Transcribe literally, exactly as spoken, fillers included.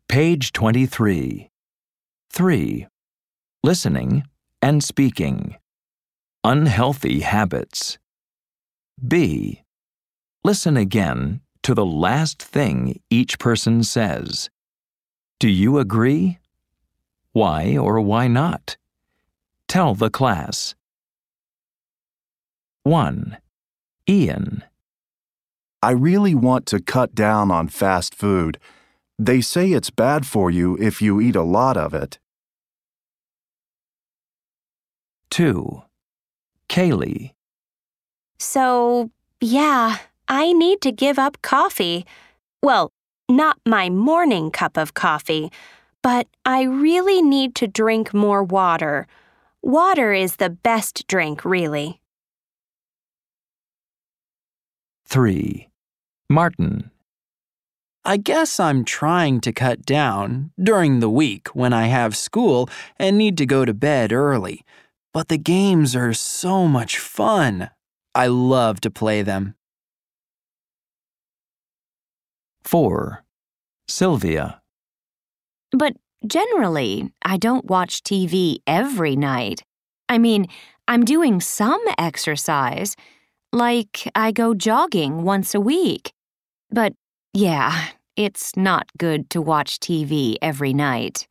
Page twenty-three. three. Listening and speaking. Unhealthy habits. B. Listen again to the last thing each person says. Do you agree? Why or why not? Tell the class. one. Ian. I really want to cut down on fast food. They say it's bad for you if you eat a lot of it. two. Kaylee. So, yeah, I need to give up coffee. Well, not my morning cup of coffee, but I really need to drink more water. Water is the best drink, really. three. Martin. I guess I'm trying to cut down during the week when I have school and need to go to bed early. But the games are so much fun. I love to play them. four. Sylvia. But generally, I don't watch T V every night. I mean, I'm doing some exercise, like I go jogging once a week. But yeah, it's not good to watch T V every night.